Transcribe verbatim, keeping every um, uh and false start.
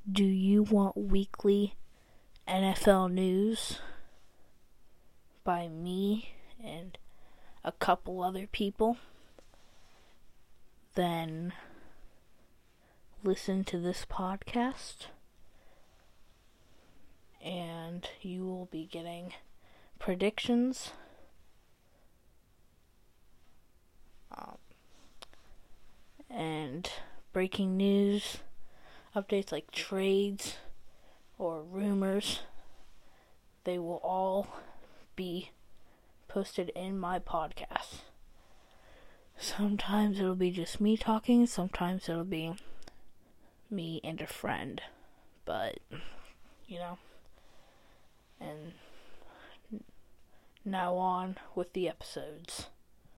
Do you want weekly N F L news by me and a couple other people? Then listen to this podcast, and you will be getting predictions, um, and breaking news, updates like trades or rumors. They will all be posted in my podcast. Sometimes it'll be just me talking, sometimes it'll be me and a friend, but, you know, and now on with the episodes.